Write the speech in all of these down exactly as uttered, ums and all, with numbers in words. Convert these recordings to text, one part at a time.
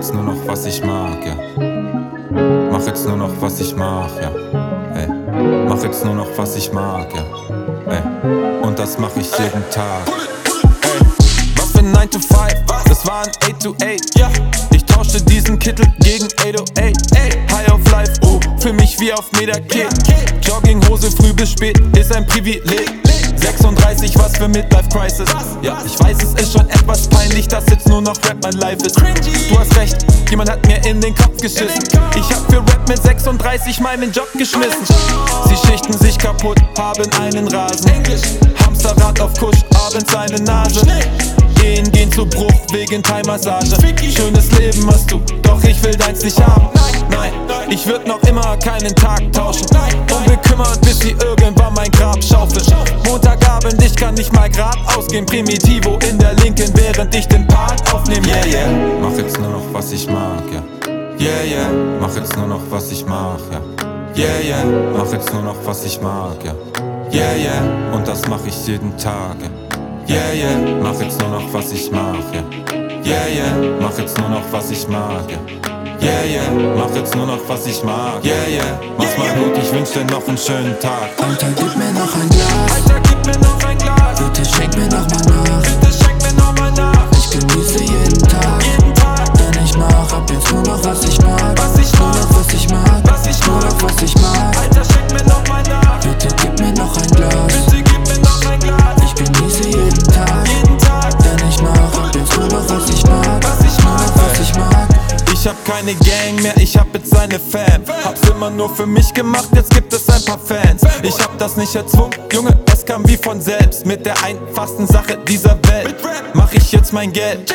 jetzt nur noch, was ich mag, ja. Mach jetzt nur noch, was ich mach, ja. Ey. Mach jetzt nur noch, was ich mag, ja. Ey. Und das mach ich jeden Tag. Ey. Was für nine to five, das war ein eight to eight, ja. Ich tauschte diesen Kittel gegen eight oh eight, ey. High of life, oh, für mich wie auf Medaket. Jogginghose früh bis spät ist ein Privileg. sechsunddreißig, was für Midlife Crisis. Ja, ich weiß, es ist schon etwas peinlich, dass jetzt nur noch Rap mein Life ist. Du hast recht, jemand hat mir in den Kopf geschissen. Ich hab für Rap mit sechsunddreißig meinen Job geschmissen. Sie schichten sich kaputt, haben einen Rasen. Hamsterrad auf Kusch, abends eine Nase. Ehen gehen zu Bruch wegen Thai-Massage. Schönes Leben hast du, doch ich will deins nicht haben. Nein, ich würd noch immer keinen Tag tauschen. Unbekümmert, bis sie irgendwann mein Grab schaufeln. Montagabend, ich kann nicht mal grad ausgehen. Primitivo in der Linken, während ich den Part aufnehme. Yeah, yeah. Mach jetzt nur noch, was ich mag, ja. Yeah, yeah. Mach jetzt nur noch, was ich mach, ja. Yeah, yeah. Mach jetzt nur noch, was ich mag, ja. Yeah, yeah. Und das mach ich jeden Tag, ja. Yeah, yeah, mach jetzt nur noch, was ich mach, ja. Yeah, yeah, mach jetzt nur noch, was ich mag, ja. Yeah, yeah, mach jetzt nur noch, was ich mag. Yeah, yeah, mach's mal gut, ich wünsch dir noch einen schönen Tag. Alter, gib mir noch ein Glas. Alter, gib mir noch ein Glas. Bitte schenk mir noch mal nach. Bitte schenk mir noch mal nach. Ich genieße jeden Tag, jeden Tag. Denn ich mach ab jetzt nur noch, was ich mag. Was ich nur mag. noch, was ich mag. Was ich nur mag. noch, was ich mag. Alter, schenk mir noch mal nach. Bitte gib mir noch ein Glas. Bitte gib mir noch ein Glas. Ich genieße jeden Tag, jeden Tag. Denn ich mach ab jetzt nur noch, was ich mag. Was ich nur noch, was ich mag. Ich hab keine Gang mehr, ich hab jetzt eine Fan. Hab's immer nur für mich gemacht, jetzt gibt es ein paar Fans. Ich hab das nicht erzwungen, Junge, es kam wie von selbst. Mit der einfachsten Sache dieser Welt mach ich jetzt mein Geld.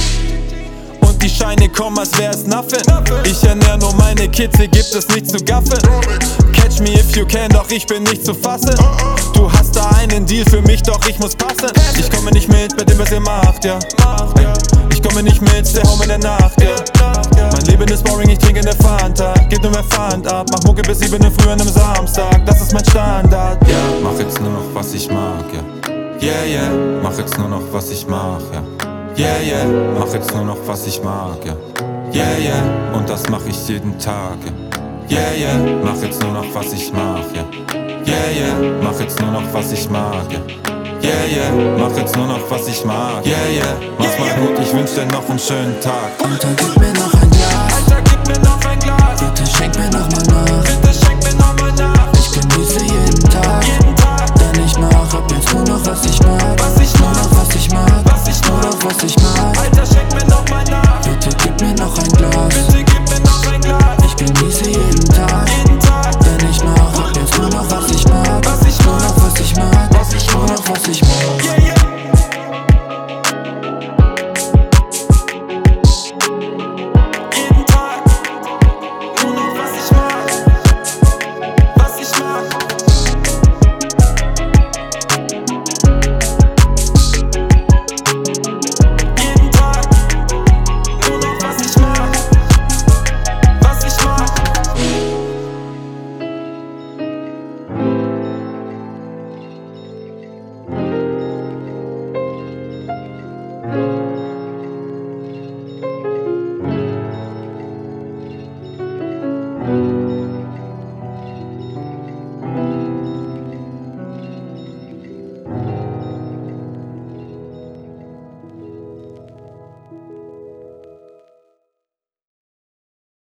Und die Scheine kommen, als wär's nothing. Ich ernähr nur meine Kids, hier gibt es nichts zu gaffeln. Catch me if you can, doch ich bin nicht zu fassen. Du hast da einen Deal für mich, doch ich muss passen. Ich komme nicht mit, bei dem was ihr macht, ja. Ich komme nicht mit, der Home in der Nacht, ja. Mein Leben ist boring, ich trinke in der Fanta. Geht nur mehr Pfand ab, mach Mucke bis sieben Uhr früh an einem Samstag. Das ist mein Standard, ja. Mach jetzt nur noch, was ich mag, ja. Yeah, yeah, mach jetzt nur noch, was ich mach, ja. Yeah, yeah, mach jetzt nur noch, was ich mag, ja. Yeah, yeah, und das mach ich jeden Tag, ja. Yeah, yeah, mach jetzt nur noch, was ich mach, ja. Yeah, yeah, mach jetzt nur noch, was ich mag, ja. Yeah, yeah, mach jetzt nur noch, was ich mag. Yeah, yeah, mach's mal gut, ich wünsch dir noch einen schönen Tag. Alter, gib mir noch